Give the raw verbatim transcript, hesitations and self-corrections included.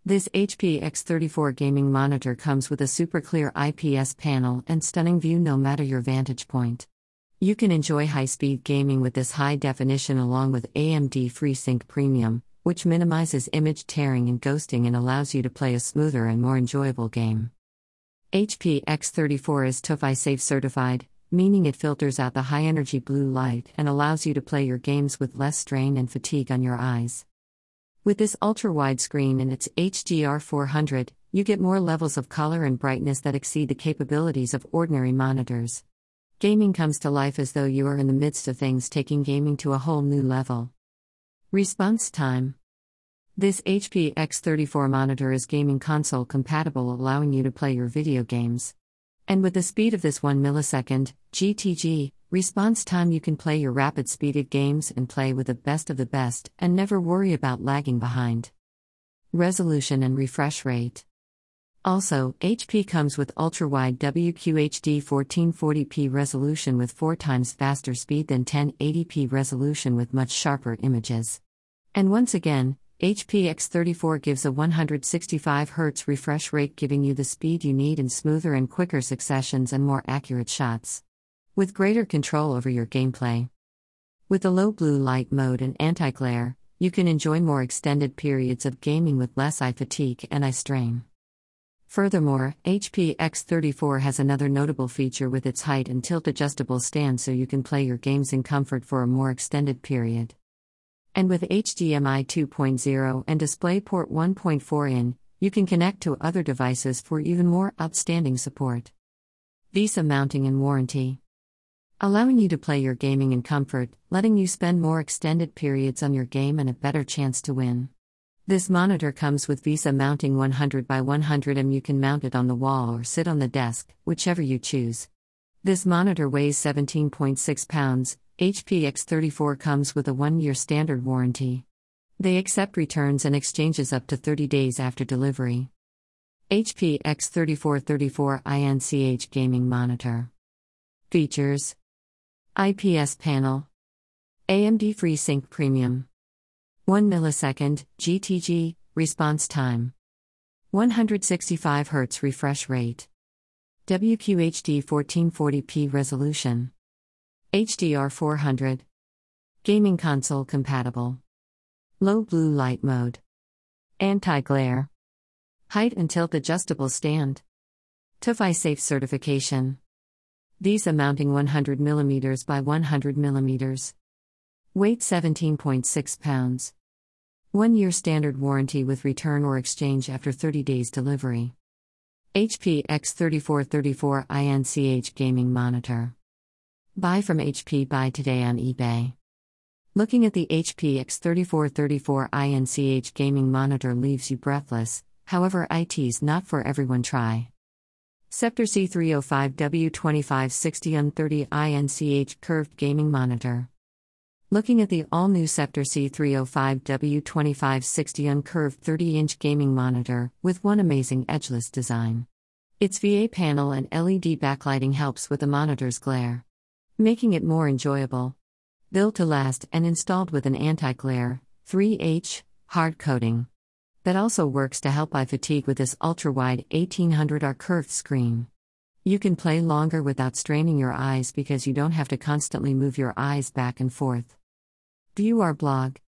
This H P X thirty-four gaming monitor comes with a super clear I P S panel and stunning view no matter your vantage point. You can enjoy high-speed gaming with this high definition along with A M D FreeSync Premium, which minimizes image tearing and ghosting and allows you to play a smoother and more enjoyable game. H P X thirty-four is T U F I Safe certified, meaning it filters out the high-energy blue light and allows you to play your games with less strain and fatigue on your eyes. With this ultra-wide screen and its H D R four hundred, you get more levels of color and brightness that exceed the capabilities of ordinary monitors. Gaming comes to life as though you are in the midst of things, taking gaming to a whole new level. Response time. This H P X thirty-four monitor is gaming console compatible, allowing you to play your video games. And with the speed of this one millisecond, G T G, response time, you can play your rapid-speeded games and play with the best of the best and never worry about lagging behind. Resolution and refresh rate. Also, H P comes with ultra-wide W Q H D fourteen forty p resolution with four times faster speed than ten eighty p resolution with much sharper images. And once again, H P X thirty-four gives a one hundred sixty-five hertz refresh rate, giving you the speed you need in smoother and quicker successions and more accurate shots. With greater control over your gameplay. With the low blue light mode and anti-glare, you can enjoy more extended periods of gaming with less eye fatigue and eye strain. Furthermore, H P X thirty-four has another notable feature with its height and tilt adjustable stand, so you can play your games in comfort for a more extended period. And with H D M I two point oh and DisplayPort one point four in, you can connect to other devices for even more outstanding support. VESA mounting and warranty. Allowing you to play your gaming in comfort, letting you spend more extended periods on your game and a better chance to win. This monitor comes with VESA mounting one hundred by one hundred millimeters. You can mount it on the wall or sit on the desk, whichever you choose. This monitor weighs seventeen point six pounds. H P X thirty-four comes with a one-year standard warranty. They accept returns and exchanges up to thirty days after delivery. H P X thirty-four thirty-four I N C H Gaming Monitor. Features: I P S panel, A M D FreeSync Premium, one millisecond G T G response time, one hundred sixty-five hertz refresh rate, W Q H D fourteen forty p resolution, H D R four hundred, gaming console compatible, low blue light mode, anti-glare, height and tilt adjustable stand, T U F I Safe certification, VESA mounting one hundred millimeters by one hundred millimeters, weight seventeen point six pounds, one year standard warranty with return or exchange after thirty days delivery. H P X thirty-four thirty-four I N C H Gaming Monitor. Buy from H P. Buy today on eBay. Looking at the H P X thirty-four thirty-four I N C H Gaming Monitor leaves you breathless, however it's not for everyone. Try Sceptre C three oh five W twenty-five sixty U thirty I N C H Curved Gaming Monitor. Looking at the all-new Sceptre C three oh five W twenty-five sixty U Curved thirty-inch Gaming Monitor, with one amazing edgeless design. Its V A panel and L E D backlighting helps with the monitor's glare, making it more enjoyable. Built to last and installed with an anti-glare, three H, hard coating. That also works to help eye fatigue with this ultra-wide eighteen hundred R curved screen. You can play longer without straining your eyes because you don't have to constantly move your eyes back and forth. View our blog.